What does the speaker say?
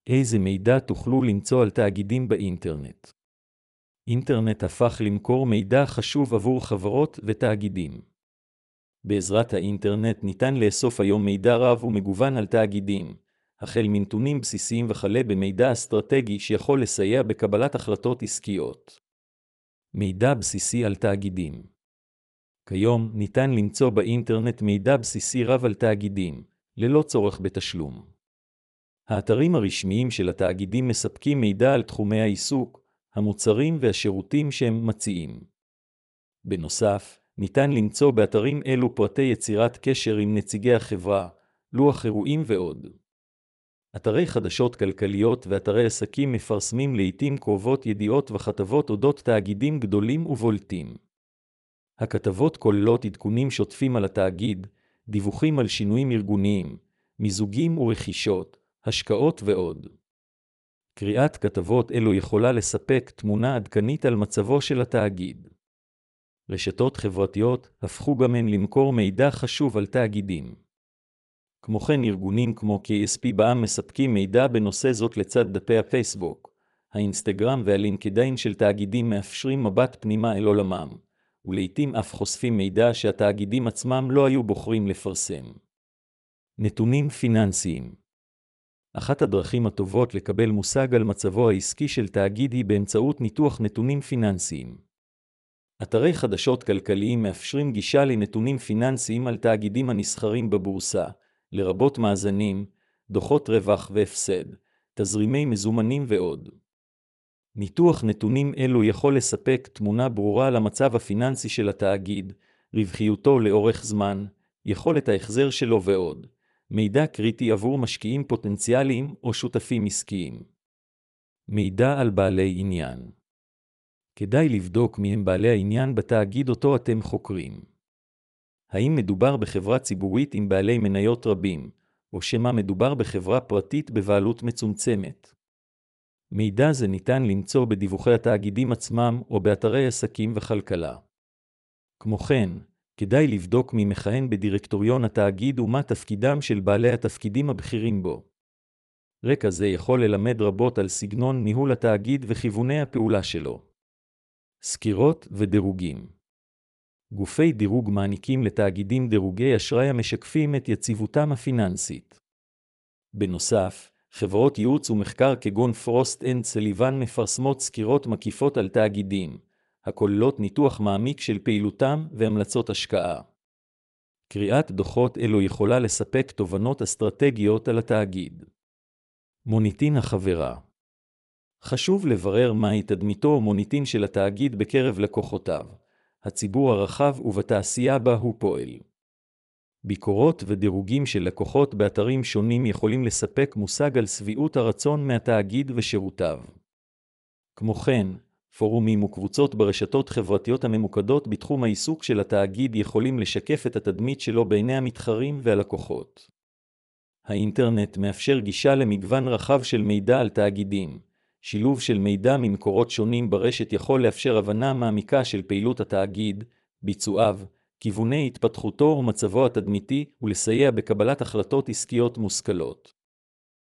איזה מידע תוכלו למצוא על תאגידים באינטרנט? אינטרנט הפך למקור מידע חשוב עבור חברות ותאגידים. בעזרת האינטרנט ניתן לאסוף היום מידע רב ומגוון על תאגידים, החל מנתונים בסיסיים וכלה במידע אסטרטגי שיכול לסייע בקבלת החלטות עסקיות. מידע בסיסי על תאגידים. כיום ניתן למצוא באינטרנט מידע בסיסי רב על תאגידים, ללא צורך בתשלום. האתרים הרשמיים של התאגידים מספקים מידע על תחומי העיסוק, המוצרים והשירותים שהם מציעים. בנוסף, ניתן למצוא באתרים אלו פרטי יצירת קשר עם נציגי החברה, לוח אירועים ועוד. אתרי חדשות כלכליות ואתרי עסקים מפרסמים לעתים קרובות ידיעות וכתבות אודות תאגידים גדולים ובולטים. הכתבות כוללות עדכונים שוטפים על התאגיד, דיווחים על שינויים ארגוניים, מיזוגים ורכישות, השקעות ועוד. קריאת כתבות אלו יכולה לספק תמונה עדכנית על מצבו של התאגיד. רשתות חברתיות הפכו גם הן למקור מידע חשוב על תאגידים. כמו כן ארגונים כמו KSP בע"מ מספקים מידע בנושא זאת לצד דפי הפייסבוק, האינסטגרם והלינקדאין של תאגידים מאפשרים מבט פנימה אל עולמם, ולעיתים אף חושפים מידע שהתאגידים עצמם לא היו בוחרים לפרסם. נתונים פיננסיים. אחת הדרכים הטובות לקבל מושג על מצבו העסקי של תאגיד היא באמצעות ניתוח נתונים פיננסיים. אתרי חדשות כלכליים מאפשרים גישה לנתונים פיננסיים על תאגידים הנסחרים בבורסה, לרבות מאזנים, דוחות רווח והפסד, תזרימי מזומנים ועוד. ניתוח נתונים אלו יכול לספק תמונה ברורה על המצב הפיננסי של התאגיד, רווחיותו לאורך זמן, יכולת ההחזר שלו ועוד. מידע קריטי עבור משקיעים פוטנציאליים או שותפים עסקיים. מידע על בעלי עניין. כדאי לבדוק מי הם בעלי העניין בתאגיד אותו אתם חוקרים. האם מדובר בחברה ציבורית עם בעלי מניות רבים, או שמא מדובר בחברה פרטית בבעלות מצומצמת. מידע זה ניתן למצוא בדיווחי התאגידים עצמם או באתרי עסקים וכלכלה. כמו כן, כדאי לבדוק מי מכהן בדירקטוריון התאגיד ומה תפקידם של בעלי התפקידים הבכירים בו. רקע זה יכול ללמד רבות על סגנון ניהול התאגיד וכיווני הפעולה שלו. סקירות ודירוגים. גופי דירוג מעניקים לתאגידים דירוגי אשראי המשקפים את יציבותם הפיננסית. בנוסף, חברות ייעוץ ומחקר כגון פרוסט אנד סליבן מפרסמות סקירות מקיפות על תאגידים, הכוללות ניתוח מעמיק של פעילותם והמלצות השקעה. קריאת דוחות אלו יכולה לספק תובנות אסטרטגיות על התאגיד. מוניטין החברה. חשוב לברר מהי תדמיתו או מוניטין של התאגיד בקרב לקוחותיו, הציבור הרחב ובתעשייה בה הוא פועל. ביקורות ודירוגים של לקוחות באתרים שונים יכולים לספק מושג על שביעות הרצון מהתאגיד ושירותיו. כמו כן, פורומים וקבוצות ברשתות חברתיות הממוקדות בתחום העיסוק של התאגיד יכולים לשקף את התדמית שלו בעיני המתחרים והלקוחות. האינטרנט מאפשר גישה למגוון רחב של מידע על תאגידים. שילוב של מידע ממקורות שונים ברשת יכול לאפשר הבנה מעמיקה של פעילות התאגיד, ביצועיו, כיווני התפתחותו ומצבו התדמיתי ולסייע בקבלת החלטות עסקיות מושכלות.